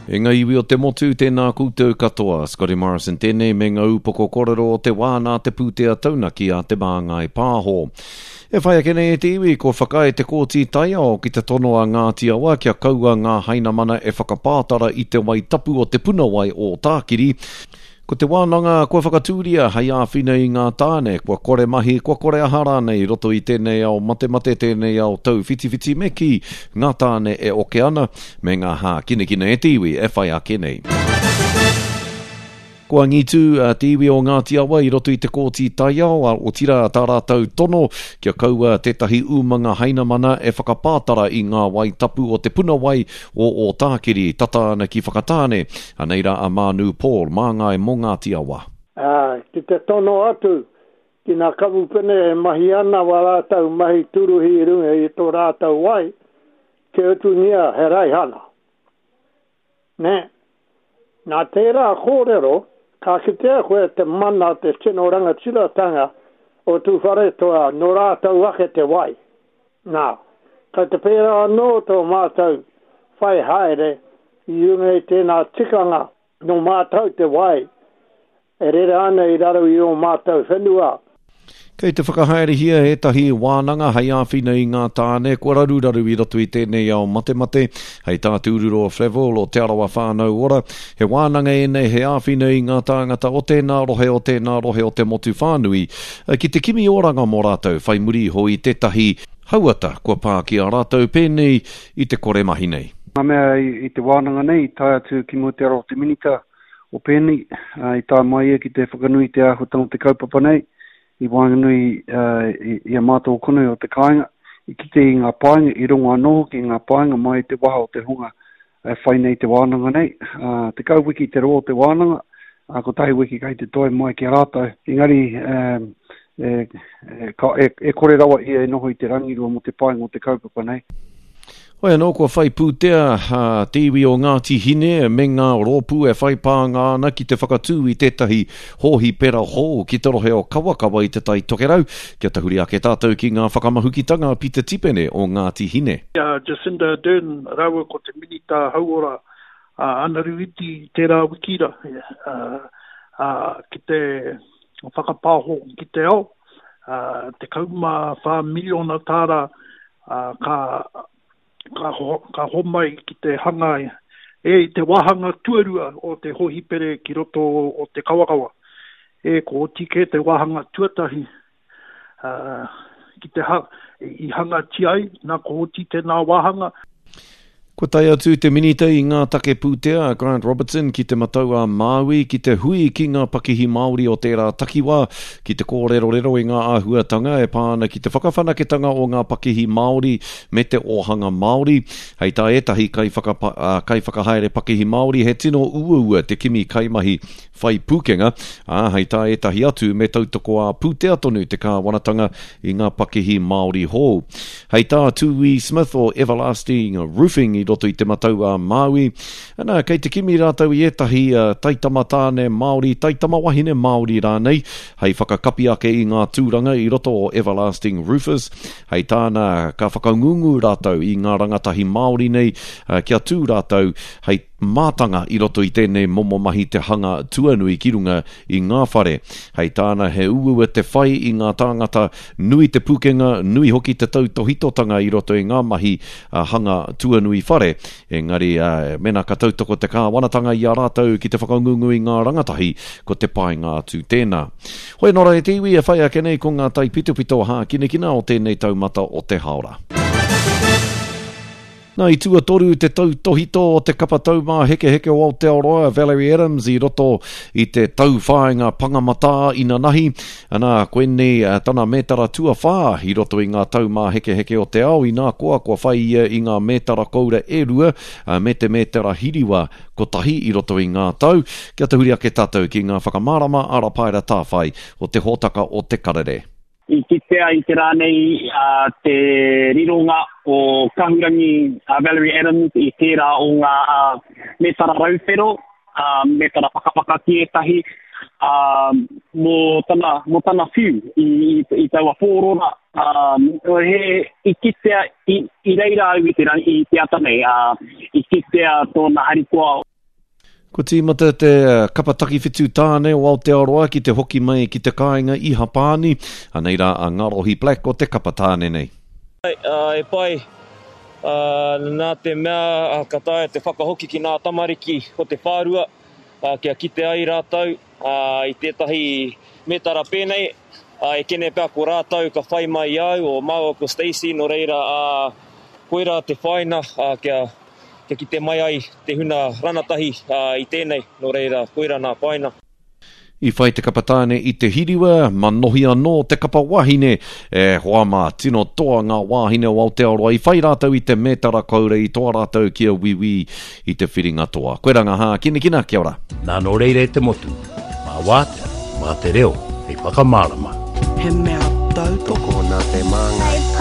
E ngā iwi o te motu tēnā koutou katoa, Scotty Morrison tēnei me ngā upoko korero o te wāna te pūtea taunaki a te māngai pāho. E whai ake nei e te iwi, ko whakae te kōti taia o ki te tono a Ngāti Awa kia kaua ngā haina mana e whakapātara i te wai tapu o te puna wai o Tākiri. Ko te wānanga kua whakatūria hei āwhina i ngā tāne, kua kore mahi, kua kore ahara nei, roto i tēnei au mate tēnei au tau whiti meki, ngā tāne e oke ana, me ngā hā kine e te iwi, e whai ake nei. Kua ngitu te iwi o Ngāti Awa i roto i te kōti taiao o tira tā rātau tono kia kaua tētahi umanga haina mana e whakapātara i ngā wai tapu o te puna wai o Tākiri, tata ana ki whakatāne, aneira a Manu Paul, māngai mō Ngāti Awa. Ki te tono atu, ki nā kawupene e mahi ana wa rātau mahi turuhi runga i tō rātau wai, ke utu nia he raihana. Ne, nā tērā kōrero, ka kitea koe te mana te tino ranga tiratanga o tu whare toa no rātau ake te wai. Nā, ka te pēra anō tō mātau whai haere i unga i tēnā tikanga no mātau te wai. E rere ana i raro i o mātau whenua. Kei te whakahaere hia he tahi wānanga hei āwhina i ngā tāne, kua raru i roto i tēnei au mate, hei tā tūruro o Frevel o te arawa whānau ora, he wānanga e nei he āwhina i ngā tāngata o tēnā rohe o te motu whānui, ki te kimi oranga mō rātau, whai muri ho i tētahi hauata kua pā ki a rātau pēnei i te kore mahi nei. Mā mea i te wānanga nei, tai atu ki mo te aro te minita o pēnei, i tā mai e ki te whakanui te ahutanga te kaupapa nei, i wānganui i a mātou konui o te kāinga, i kite i ngā pāinga, i runga anō ki ngā pāinga mai te waha o te hunga e whai nei te wānanga nei. Te kau wiki te roa o te wānanga, ko tahi wiki kai te toi mai ki a rātou. Engari, e kore rawa i e noho i te rangirua mo te pāinga o te kaupapa nei. Oia no, kua whai pūtea te iwi o Ngāti Hine, me ngā rōpū e whai pānga ana ki te whakatū i tētahi hōhi pera hō ki te rohe o kawakawa i te tai tokerau, kia te huri ake tātou ki ngā whakamahukitanga Peter Tipene o Ngāti Hine. Jacinda Ardern, rawa ko te minita hauora, ana ruiti tērā wikira, ki te whakapāho ki te ao, te kauma 4 miliona tāra ka homai ki te hanga i te wahanga tuarua o te hohipere ki roto o te kawakawa. Ko tike te wahanga tuatahi ki te i hanga tiai, nā ko tike nā wahanga. Ko tai atu te minita i ngā take pūtea, Grant Robertson ki te matau a Māui, ki te hui ki ngā pakihi Māori o tērā takiwā, ki te kōrero i ngā āhuatanga, e pāna ki te whakawhanaketanga o ngā pakihi Māori me te ohanga Māori. Hei tā etahi kai whakahaere pakihi Māori, he tino ua te kimi kaimahi whai pūkenga, hei tā etahi atu me tautoko a pūtea tonu te kāwanatanga i ngā pakihi Māori hō. Hei tā Tui Smith o Everlasting Roofing i roto i te matau a Māui. Ana, kei te kimi rātau i etahi taitama tāne Māori, taitama wahine Māori rānei, hei whakakapi ake i ngā tūranga i roto o Everlasting Roofers. Hei tāna ka whakaungungu rātau i ngā rangatahi Māori nei, kia tū rātau, hei mātanga i roto i tēnei momo mahi te hanga tuanui ki runga i ngā whare. Hei tāna he uua te whai i ngā tāngata nui te pūkenga, nui hoki te tautohitotanga i roto i ngā mahi hanga tuanui whare. Engari, mena ka tautoko te kāwanatanga i a rātau ki te whakaungungu i ngā rangatahi ko te painga atu tēnā. Hoi nora e te iwi e whai ake nei ko ngā tai pitopito hā kina o tēnei taumata o te haora. Nā i tua toru te tautohito o te kapataumā heke o Aotearoa, Valerie Adams i roto i te tauwhāinga pangamata ina nahi. Anā, koenei tana mētara tua whā i roto i ngā taumā heke o te ao i nā kua whai i ngā mētara koura e rua me te mētara hiriwa ko tahi i roto i ngā tau. Kia te huri ake tātou ki ngā whakamārama arapaira tāwhai o te hōtaka o te karere. I kitea i te rānei te rironga o kahurangi Valerie Adams i tērā o ngā metara rauwhero, metara whakapaka ki etahi, mō tana whiu i taua pōrora. I kitea i reira au i te atanei, i kitea tōna harikoa Ko tīmata te kapataki whitu tāne o Aotearoa ki te hoki mai ki te kāinga i Hapani, anei rā a Ngarohi Black o te kapatāne nei. E pai, nā te mea kataia te whakahoki ki nā tamariki o te whārua, kia kite ai rātau, i tētahi metara pēnei, e kene pēr ko rātau ka whai mai au, o māua ko Stacey, no reira koera te whaina, kia kite mai ai te huna ranatahi i tēnei, no reira koera nā whaina. I whai te kapatāne i te hiriwa, manohi anō te kapa wahine, hoa mā tino toa ngā wahine o Aotearoa, i whai rātau i te metara kaure i toa rātau kia wiwi i te whiringa toa. Koe ranga hā, kina, kia ora. Nā no reire te motu, mā wātea, mā te reo, hei whakamārama. He mea tau toko nā te māngai